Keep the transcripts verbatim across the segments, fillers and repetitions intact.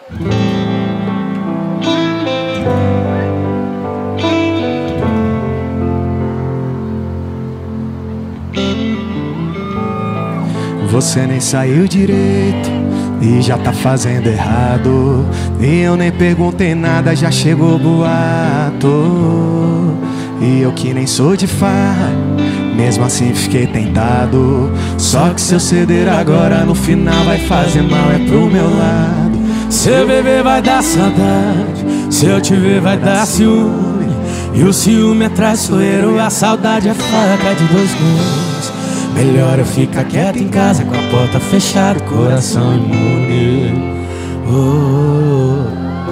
Você nem saiu direito e já tá fazendo errado. E eu nem perguntei nada, já chegou boato. E eu que nem sou de farra, mesmo assim fiquei tentado. Só que se eu ceder agora, no final vai fazer mal, é pro meu lado. Se eu beber vai dar saudade, se eu te ver vai dar ciúme. E o ciúme é traiçoeiro, a saudade é faca de dois gumes. Melhor eu ficar quieto em casa, com a porta fechada, coração imune. Oh.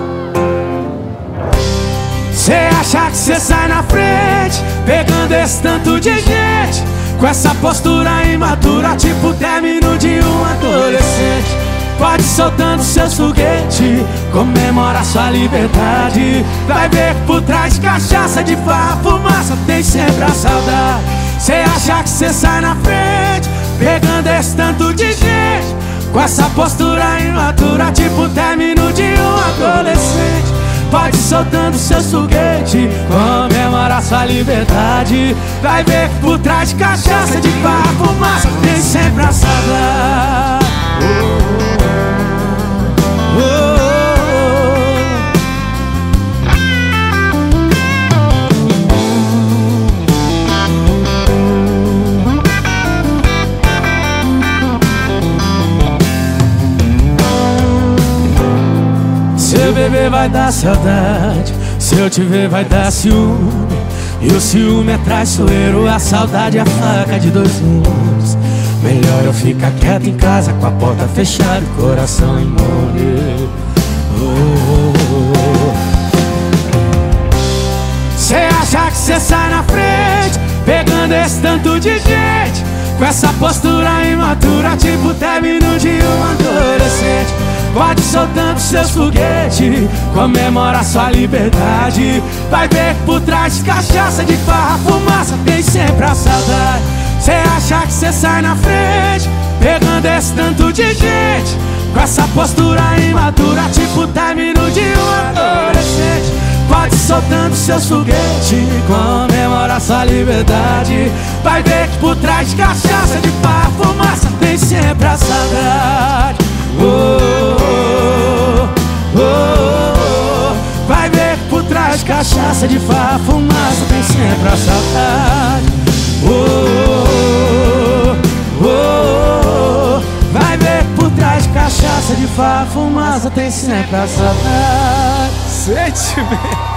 Cê acha que cê sai na frente, pegando esse tanto de gente, com essa postura imatura, tipo término de um adolescente. Pode ir soltando seus foguetes, comemora sua liberdade. Vai ver que por trás de cachaça, de farra, fumaça, tem sempre a saudade. Cê acha que cê sai na frente, pegando esse tanto de gente, com essa postura imatura, tipo término de um adolescente. Pode ir soltando seus foguetes, comemora sua liberdade. Vai ver que por trás de cachaça, de farra, fumaça, tem sempre a saudade. Oh, oh, oh, oh. Se eu beber vai dar saudade, se eu te ver vai dar ciúme. E o ciúme é traiçoeiro, a saudade é a faca de dois gumes. Melhor eu ficar quieto em casa, com a porta fechada, coração imune. Oh, oh, oh. Cê acha que cê sai na frente, pegando esse tanto de gente, com essa postura imatura, tipo término de um adolescente. Pode ir soltando seus foguetes, comemora sua liberdade. Vai ver que por trás de cachaça, de farra, fumaça, tem sempre a saudade. Cê acha que cê sai na frente, pegando esse tanto de gente, com essa postura imatura, tipo término de um adolescente. Pode ir soltando seus foguetes, comemora sua liberdade. Vai ver que por trás de cachaça, de farra, fumaça, tem sempre a saudade. Oh, oh, oh, oh. Vai ver que por trás de cachaça, de farra, fumaça, tem sempre a saudade. Oh, oh, oh, oh. Vai ver que por trás de cachaça, de farra, fumaça, tem sempre a saudade. Sentimento.